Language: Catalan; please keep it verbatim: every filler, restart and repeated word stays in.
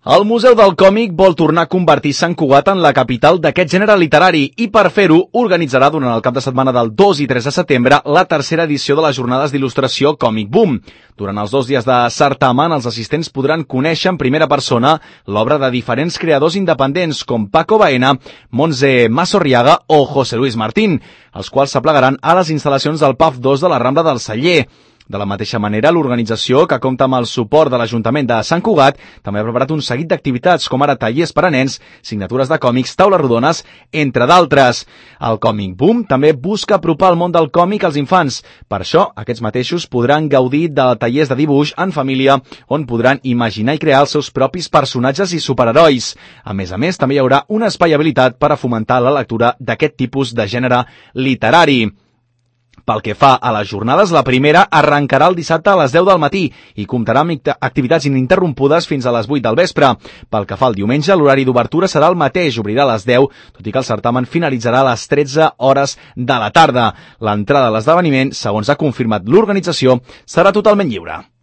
El Museu del Còmic vol tornar a convertir Sant Cugat en la capital d'aquest gènere literari i per fer-ho organitzarà durant el cap de setmana del dos i tres de setembre la tercera edició de les jornades d'il·lustració Comic Boom. Durant els dos dies de certamen, els assistents podran conèixer en primera persona l'obra de diferents creadors independents com Paco Baena, Montse Masorriaga o José Luis Martín, els quals s'aplegaran a les instal·lacions del P A F dos de la Rambla del Celler. De la mateixa manera, l'organització, que compta amb el suport de l'Ajuntament de Sant Cugat, també ha preparat un seguit d'activitats, com ara tallers per a nens, signatures de còmics, taules rodones, entre d'altres. El Comic Boom també busca apropar el món del còmic als infants. Per això, aquests mateixos podran gaudir de tallers de dibuix en família, on podran imaginar i crear els seus propis personatges i superherois. A més a més, també hi haurà un espai habilitat per a fomentar la lectura d'aquest tipus de gènere literari. Pel que fa a les jornades, la primera arrencarà el dissabte a les deu del matí i comptarà amb activitats ininterrompudes fins a les vuit del vespre. Pel que fa al diumenge, l'horari d'obertura serà el mateix, obrirà a les deu, tot i que el certamen finalitzarà a les tretze hores de la tarda. L'entrada a l'esdeveniment, segons ha confirmat l'organització, serà totalment lliure.